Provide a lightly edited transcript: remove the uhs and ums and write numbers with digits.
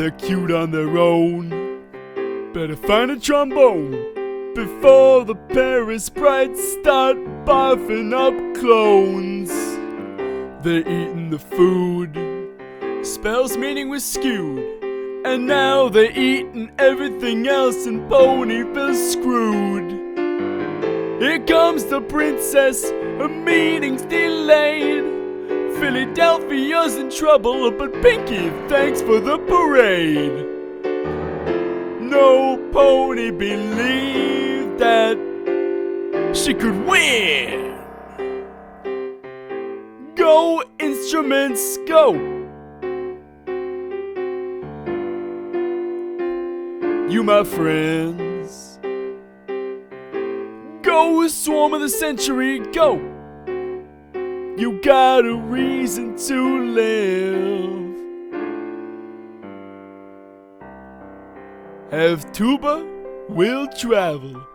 they're cute on their own. Better find a trombone before the Paris Sprites start barfing up clones. They're eating the food, spell's meaning was skewed, and now they're eating everything else, and Ponyville's screwed. Here comes the princess, her meeting's delayed. Philadelphia's in trouble, but Pinky, thanks for the parade. No pony believed that she could win. Go, instruments, go! You, my friends, go, swarm of the century, go! You got a reason to live. Have tuba, will travel.